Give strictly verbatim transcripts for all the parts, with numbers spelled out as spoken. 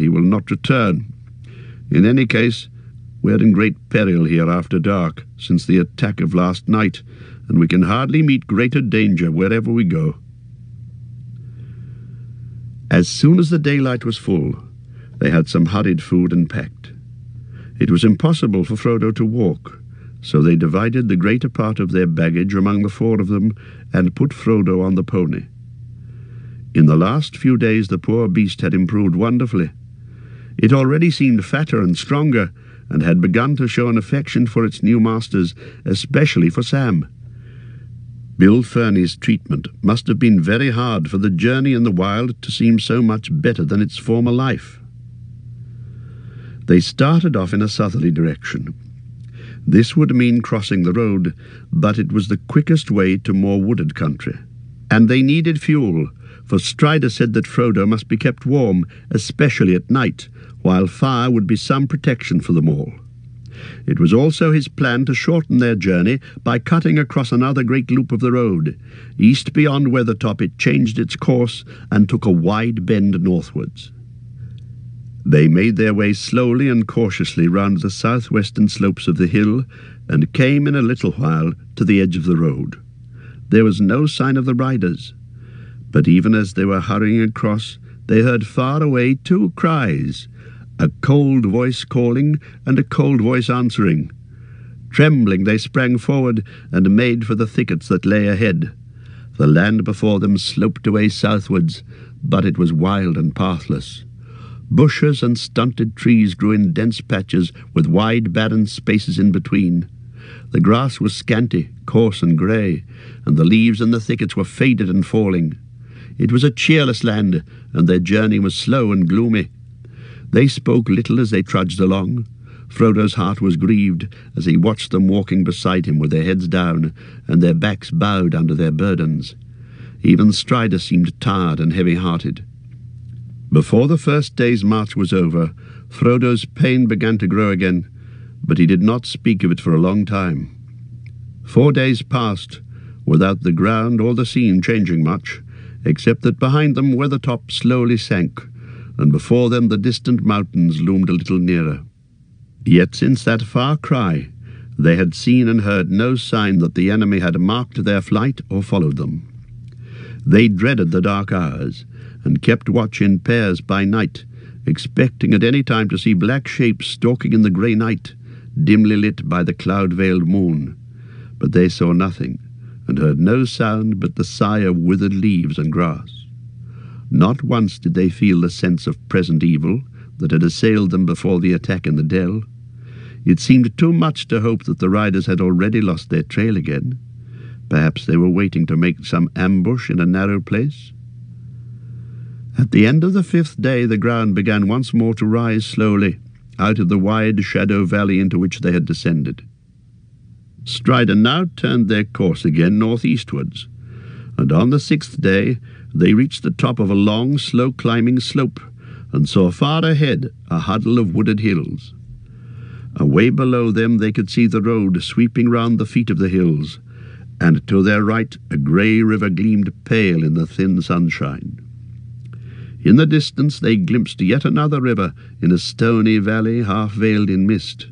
he will not return. In any case, we're in great peril here after dark, since the attack of last night, and we can hardly meet greater danger wherever we go." As soon as the daylight was full, they had some hurried food and packed. It was impossible for Frodo to walk, so they divided the greater part of their baggage among the four of them and put Frodo on the pony. In the last few days the poor beast had improved wonderfully. It already seemed fatter and stronger, and had begun to show an affection for its new masters, especially for Sam. Bill Ferny's treatment must have been very hard for the journey in the wild to seem so much better than its former life. They started off in a southerly direction. This would mean crossing the road, but it was the quickest way to more wooded country. And they needed fuel, for Strider said that Frodo must be kept warm, especially at night, while fire would be some protection for them all. It was also his plan to shorten their journey by cutting across another great loop of the road. East beyond Weathertop it changed its course and took a wide bend northwards. They made their way slowly and cautiously round the southwestern slopes of the hill and came in a little while to the edge of the road. There was no sign of the riders, but even as they were hurrying across, they heard far away two cries, a cold voice calling and a cold voice answering. Trembling, they sprang forward and made for the thickets that lay ahead. The land before them sloped away southwards, but it was wild and pathless. Bushes and stunted trees grew in dense patches with wide barren spaces in between. The grass was scanty, coarse and grey, and the leaves in the thickets were faded and falling. It was a cheerless land, and their journey was slow and gloomy. They spoke little as they trudged along. Frodo's heart was grieved as he watched them walking beside him with their heads down and their backs bowed under their burdens. Even Strider seemed tired and heavy-hearted. Before the first day's march was over, Frodo's pain began to grow again, but he did not speak of it for a long time. Four days passed without the ground or the scene changing much, except that behind them Weathertop slowly sank, and before them the distant mountains loomed a little nearer. Yet since that far cry, they had seen and heard no sign that the enemy had marked their flight or followed them. They dreaded the dark hours, and kept watch in pairs by night, expecting at any time to see black shapes stalking in the grey night, dimly lit by the cloud-veiled moon. But they saw nothing, and heard no sound but the sigh of withered leaves and grass. Not once did they feel the sense of present evil that had assailed them before the attack in the dell. It seemed too much to hope that the riders had already lost their trail again. Perhaps they were waiting to make some ambush in a narrow place. At the end of the fifth day the ground began once more to rise slowly out of the wide shadow valley into which they had descended. Strider now turned their course again northeastwards, and on the sixth day they reached the top of a long, slow-climbing slope and saw far ahead a huddle of wooded hills. Away below them they could see the road sweeping round the feet of the hills, and to their right a grey river gleamed pale in the thin sunshine. In the distance they glimpsed yet another river in a stony valley half veiled in mist.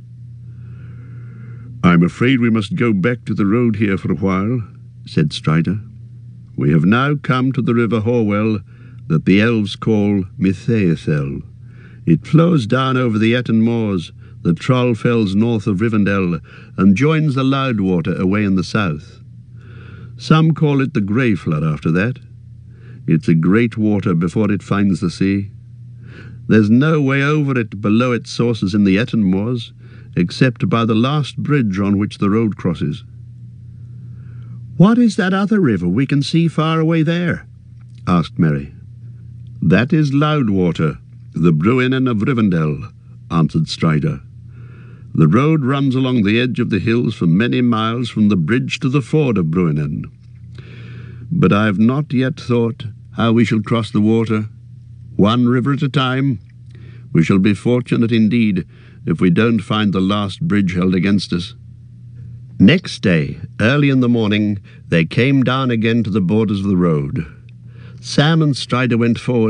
"I'm afraid we must go back to the road here for a while," said Strider. "We have now come to the river Horwell that the elves call Mithaethel. It flows down over the Etten Moors, the Trollfells north of Rivendell, and joins the Loudwater away in the south. Some call it the Grey Flood after that. It's a great water before it finds the sea. There's no way over it below its sources in the Etten Moors, except by the last bridge on which the road crosses." "What is that other river we can see far away there?" asked Merry. "That is Loudwater, the Bruinen of Rivendell," answered Strider. "The road runs along the edge of the hills for many miles from the bridge to the ford of Bruinen. But I have not yet thought how we shall cross the water. One river at a time. We shall be fortunate indeed if we don't find the last bridge held against us." Next day, early in the morning, they came down again to the borders of the road. Sam and Strider went forward,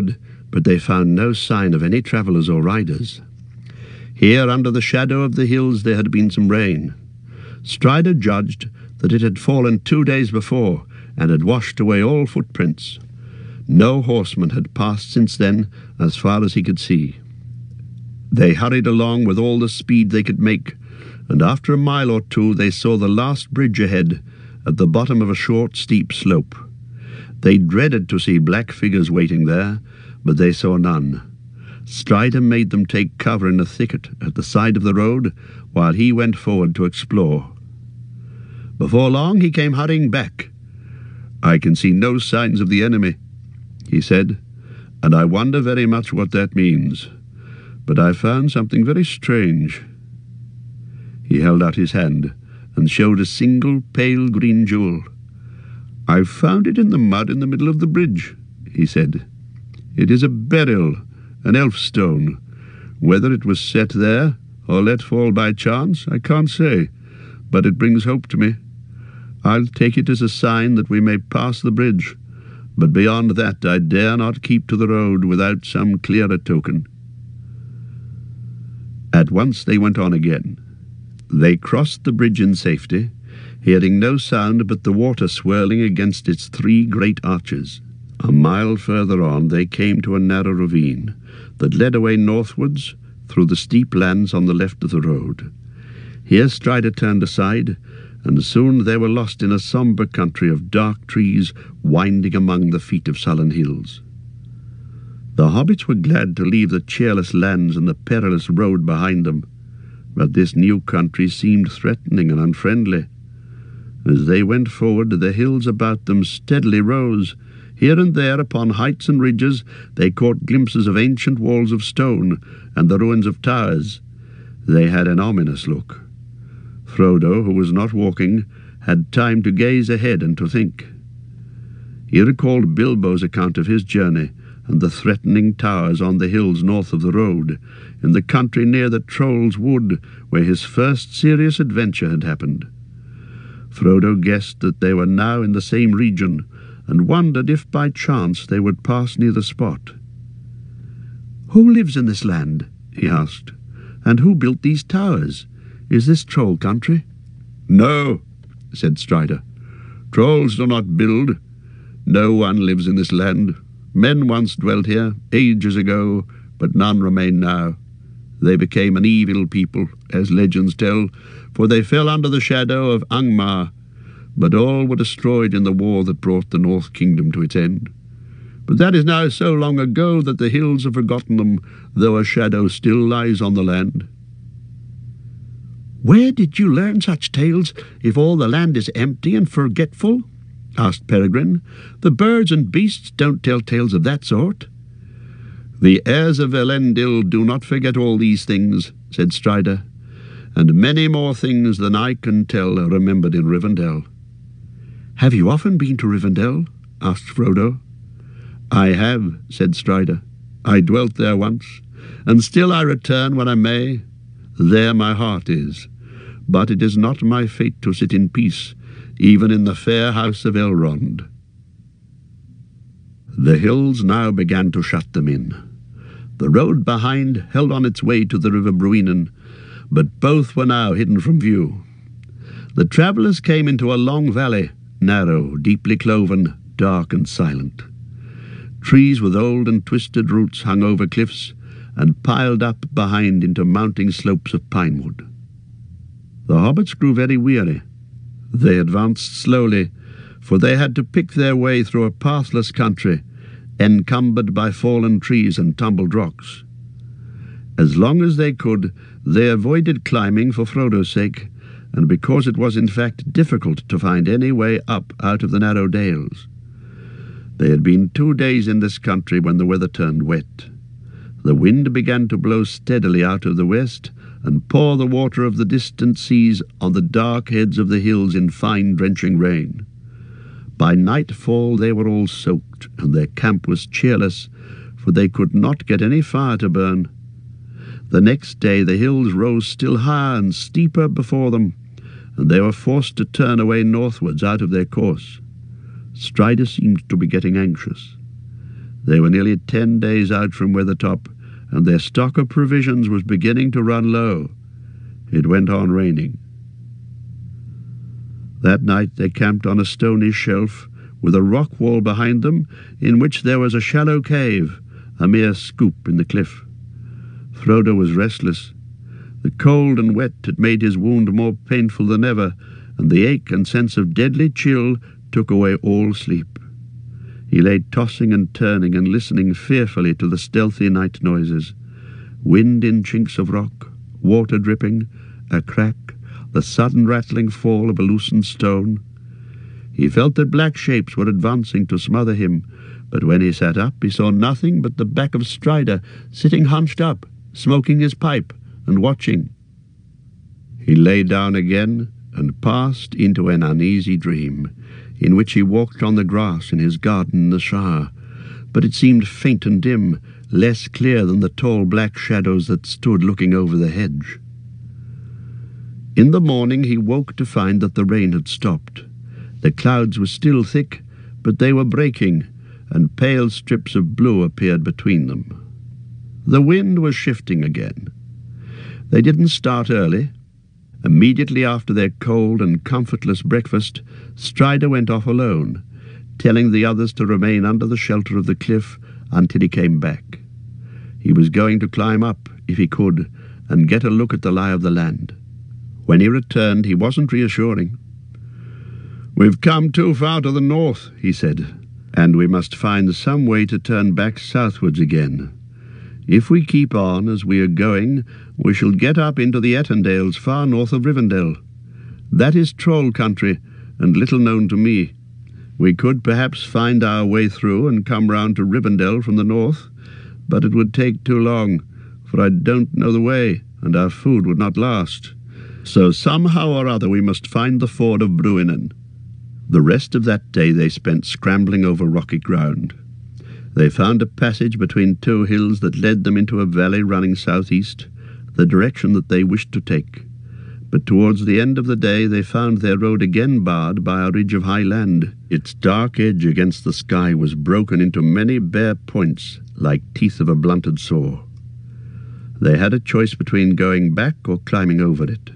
but they found no sign of any travellers or riders. Here, under the shadow of the hills, there had been some rain. Strider judged that it had fallen two days before and had washed away all footprints. No horseman had passed since then, as far as he could see. They hurried along with all the speed they could make, and after a mile or two they saw the last bridge ahead at the bottom of a short, steep slope. They dreaded to see black figures waiting there, but they saw none. Strider made them take cover in a thicket at the side of the road while he went forward to explore. Before long he came hurrying back. "I can see no signs of the enemy," he said, "and I wonder very much what that means. But I found something very strange." He held out his hand and showed a single pale green jewel. "I found it in the mud in the middle of the bridge," he said. "It is a beryl, an elf stone. Whether it was set there or let fall by chance, I can't say, but it brings hope to me. I'll take it as a sign that we may pass the bridge, but beyond that I dare not keep to the road without some clearer token." At once they went on again. They crossed the bridge in safety, hearing no sound but the water swirling against its three great arches. A mile further on they came to a narrow ravine that led away northwards through the steep lands on the left of the road. Here Strider turned aside, and soon they were lost in a sombre country of dark trees winding among the feet of sullen hills. The hobbits were glad to leave the cheerless lands and the perilous road behind them, but this new country seemed threatening and unfriendly. As they went forward, the hills about them steadily rose. Here and there upon heights and ridges they caught glimpses of ancient walls of stone and the ruins of towers. They had an ominous look. Frodo, who was not walking, had time to gaze ahead and to think. He recalled Bilbo's account of his journey and the threatening towers on the hills north of the road, in the country near the Troll's Wood, where his first serious adventure had happened. Frodo guessed that they were now in the same region, and wondered if by chance they would pass near the spot. "Who lives in this land?" he asked, "and who built these towers? Is this troll country?" "No," said Strider. "Trolls do not build. No one lives in this land. Men once dwelt here, ages ago, but none remain now. They became an evil people, as legends tell, for they fell under the shadow of Angmar, but all were destroyed in the war that brought the North Kingdom to its end. But that is now so long ago that the hills have forgotten them, though a shadow still lies on the land." "Where did you learn such tales, if all the land is empty and forgetful?" asked Peregrine. "The birds and beasts don't tell tales of that sort." "The heirs of Elendil do not forget all these things," said Strider, "and many more things than I can tell are remembered in Rivendell." "Have you often been to Rivendell?" asked Frodo. "I have," said Strider. "I dwelt there once, and still I return when I may. There my heart is, but it is not my fate to sit in peace, even in the fair house of Elrond." The hills now began to shut them in. The road behind held on its way to the river Bruinen, but both were now hidden from view. The travellers came into a long valley, narrow, deeply cloven, dark and silent. Trees with old and twisted roots hung over cliffs and piled up behind into mounting slopes of pinewood. The hobbits grew very weary. They advanced slowly, for they had to pick their way through a pathless country, encumbered by fallen trees and tumbled rocks. As long as they could, they avoided climbing for Frodo's sake, and because it was in fact difficult to find any way up out of the narrow dales. They had been two days in this country when the weather turned wet. The wind began to blow steadily out of the west and pour the water of the distant seas on the dark heads of the hills in fine drenching rain. By nightfall they were all soaked, and their camp was cheerless, for they could not get any fire to burn. The next day the hills rose still higher and steeper before them, and they were forced to turn away northwards out of their course. Strider seemed to be getting anxious. They were nearly ten days out from Weathertop, and their stock of provisions was beginning to run low. It went on raining. That night they camped on a stony shelf, with a rock wall behind them, in which there was a shallow cave, a mere scoop in the cliff. Frodo was restless. The cold and wet had made his wound more painful than ever, and the ache and sense of deadly chill took away all sleep. He lay tossing and turning and listening fearfully to the stealthy night noises. Wind in chinks of rock, water dripping, a crack, the sudden rattling fall of a loosened stone. He felt that black shapes were advancing to smother him, but when he sat up he saw nothing but the back of Strider, sitting hunched up, smoking his pipe and watching. He lay down again and passed into an uneasy dream, in which he walked on the grass in his garden in the Shire, but it seemed faint and dim, less clear than the tall black shadows that stood looking over the hedge. In the morning he woke to find that the rain had stopped. The clouds were still thick, but they were breaking, and pale strips of blue appeared between them. The wind was shifting again. They didn't start early. Immediately after their cold and comfortless breakfast, Strider went off alone, telling the others to remain under the shelter of the cliff until he came back. He was going to climb up, if he could, and get a look at the lie of the land. When he returned, he wasn't reassuring. "We've come too far to the north," he said, "and we must find some way to turn back southwards again. If we keep on as we are going, we shall get up into the Ettendales far north of Rivendell. That is troll country, and little known to me. We could perhaps find our way through and come round to Rivendell from the north, but it would take too long, for I don't know the way, and our food would not last. So somehow or other we must find the ford of Bruinen." The rest of that day they spent scrambling over rocky ground. They found a passage between two hills that led them into a valley running southeast, the direction that they wished to take. But towards the end of the day they found their road again barred by a ridge of high land. Its dark edge against the sky was broken into many bare points, like teeth of a blunted saw. They had a choice between going back or climbing over it.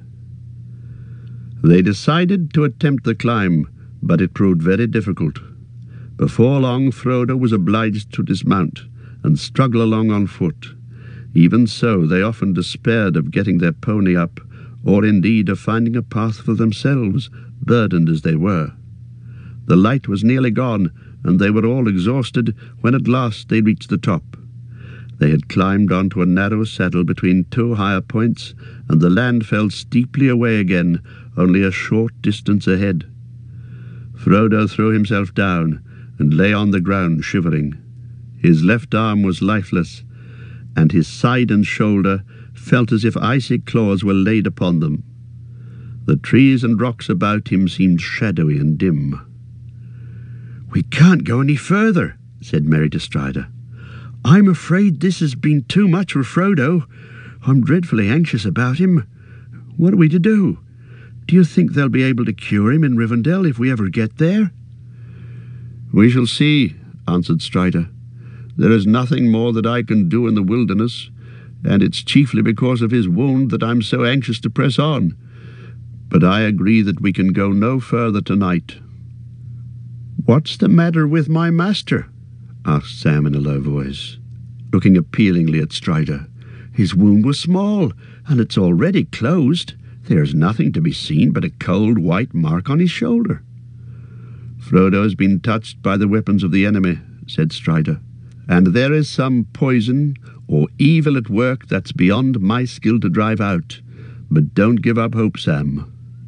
They decided to attempt the climb, but it proved very difficult. Before long, Frodo was obliged to dismount and struggle along on foot. Even so, they often despaired of getting their pony up, or indeed of finding a path for themselves, burdened as they were. The light was nearly gone, and they were all exhausted when at last they reached the top. They had climbed onto a narrow saddle between two higher points, and the land fell steeply away again, only a short distance ahead. Frodo threw himself down and lay on the ground shivering. His left arm was lifeless, and his side and shoulder felt as if icy claws were laid upon them. The trees and rocks about him seemed shadowy and dim. "We can't go any further," said Merry to Strider. "I'm afraid this has been too much for Frodo. I'm dreadfully anxious about him. What are we to do? Do you think they'll be able to cure him in Rivendell if we ever get there?" "We shall see," answered Strider. "There is nothing more that I can do in the wilderness, and it's chiefly because of his wound that I'm so anxious to press on. But I agree that we can go no further tonight." "What's the matter with my master?" asked Sam in a low voice, looking appealingly at Strider. "His wound was small, and it's already closed. There's nothing to be seen but a cold white mark on his shoulder." "Frodo has been touched by the weapons of the enemy," said Strider, "and there is some poison or evil at work that's beyond my skill to drive out. But don't give up hope, Sam."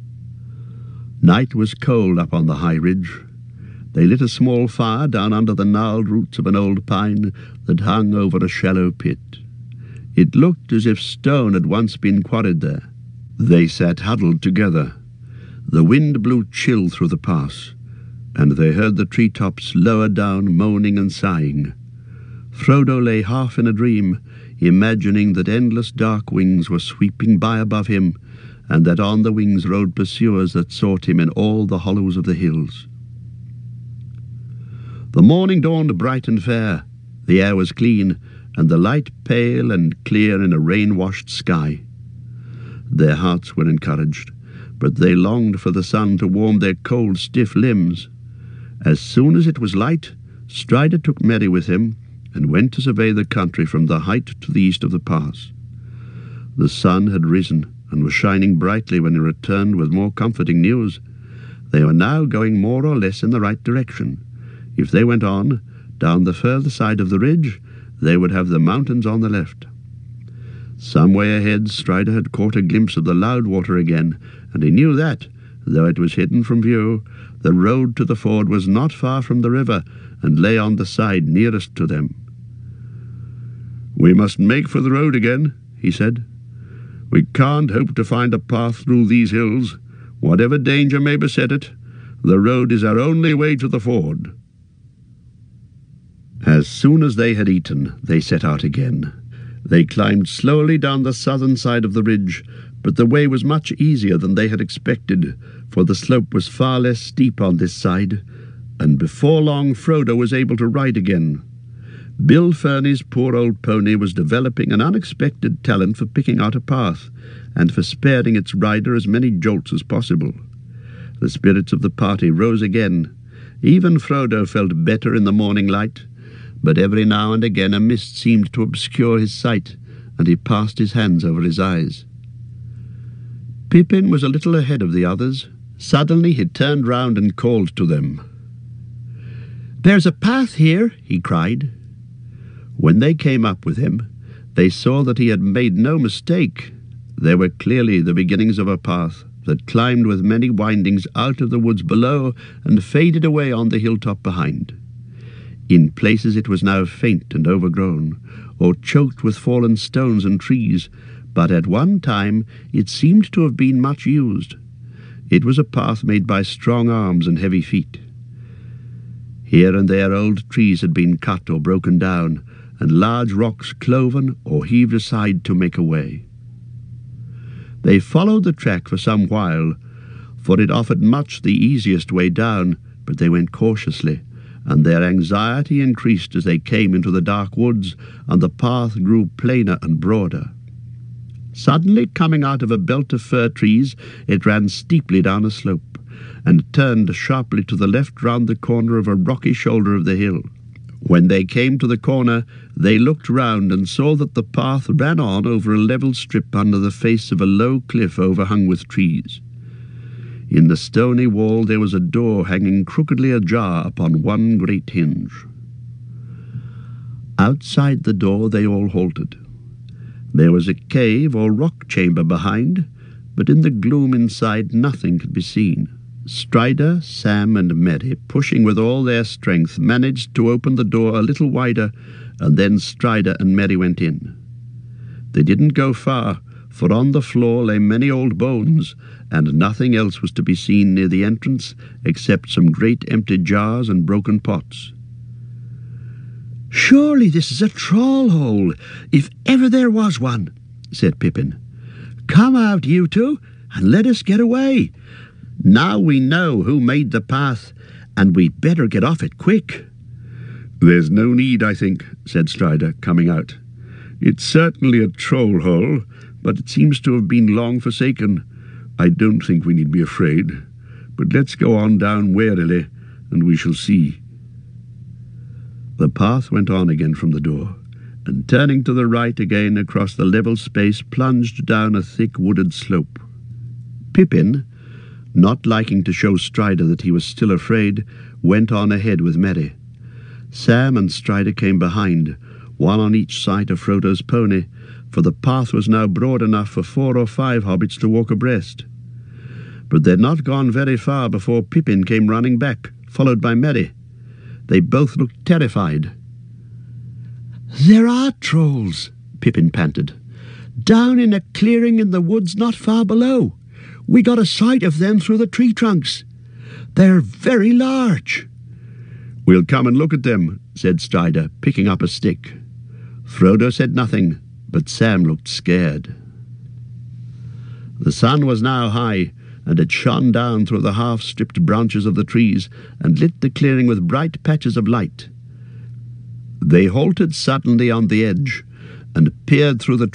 Night was cold up on the high ridge. They lit a small fire down under the gnarled roots of an old pine that hung over a shallow pit. It looked as if stone had once been quarried there. They sat huddled together. The wind blew chill through the pass, and they heard the treetops lower down moaning and sighing. Frodo lay half in a dream, imagining that endless dark wings were sweeping by above him, and that on the wings rode pursuers that sought him in all the hollows of the hills. The morning dawned bright and fair. The air was clean, and the light pale and clear in a rain-washed sky. Their hearts were encouraged, but they longed for the sun to warm their cold, stiff limbs. As soon as it was light, Strider took Merry with him and went to survey the country from the height to the east of the pass. The sun had risen and was shining brightly when he returned with more comforting news. They were now going more or less in the right direction. If they went on, down the further side of the ridge, they would have the mountains on the left. Some way ahead, Strider had caught a glimpse of the Loudwater again, and he knew that, though it was hidden from view, the road to the ford was not far from the river and lay on the side nearest to them. "We must make for the road again," he said. "We can't hope to find a path through these hills. Whatever danger may beset it, the road is our only way to the ford." As soon as they had eaten, they set out again. They climbed slowly down the southern side of the ridge, but the way was much easier than they had expected, for the slope was far less steep on this side, and before long Frodo was able to ride again. Bill Ferny's poor old pony was developing an unexpected talent for picking out a path, and for sparing its rider as many jolts as possible. The spirits of the party rose again. Even Frodo felt better in the morning light, but every now and again a mist seemed to obscure his sight, and he passed his hands over his eyes. Pippin was a little ahead of the others. Suddenly he turned round and called to them. "There's a path here," he cried. When they came up with him, they saw that he had made no mistake. There were clearly the beginnings of a path that climbed with many windings out of the woods below and faded away on the hilltop behind. In places it was now faint and overgrown, or choked with fallen stones and trees, but at one time it seemed to have been much used. It was a path made by strong arms and heavy feet. Here and there old trees had been cut or broken down, and large rocks cloven or heaved aside to make a way. They followed the track for some while, for it offered much the easiest way down, but they went cautiously, and their anxiety increased as they came into the dark woods, and the path grew plainer and broader. Suddenly, coming out of a belt of fir trees, it ran steeply down a slope, and turned sharply to the left round the corner of a rocky shoulder of the hill. When they came to the corner, they looked round and saw that the path ran on over a level strip under the face of a low cliff overhung with trees. In the stony wall there was a door hanging crookedly ajar upon one great hinge. Outside the door they all halted. There was a cave or rock chamber behind, but in the gloom inside nothing could be seen. Strider, Sam, and Merry, pushing with all their strength, managed to open the door a little wider, and then Strider and Merry went in. They didn't go far, for on the floor lay many old bones, and nothing else was to be seen near the entrance except some great empty jars and broken pots. "Surely this is a troll-hole, if ever there was one," said Pippin. "Come out, you two, and let us get away. Now we know who made the path, and we'd better get off it quick." "There's no need, I think," said Strider, coming out. "It's certainly a troll-hole, but it seems to have been long forsaken. I don't think we need be afraid. But let's go on down warily, and we shall see." The path went on again from the door, and turning to the right again across the level space plunged down a thick wooded slope. Pippin, not liking to show Strider that he was still afraid, went on ahead with Merry. Sam and Strider came behind, one on each side of Frodo's pony, for the path was now broad enough for four or five hobbits to walk abreast. But they had not gone very far before Pippin came running back, followed by Merry. They both looked terrified. "There are trolls," Pippin panted, "down in a clearing in the woods not far below. We got a sight of them through the tree trunks. They're very large." "We'll come and look at them," said Strider, picking up a stick. Frodo said nothing, but Sam looked scared. The sun was now high, and it shone down through the half-stripped branches of the trees and lit the clearing with bright patches of light. They halted suddenly on the edge, and peered through the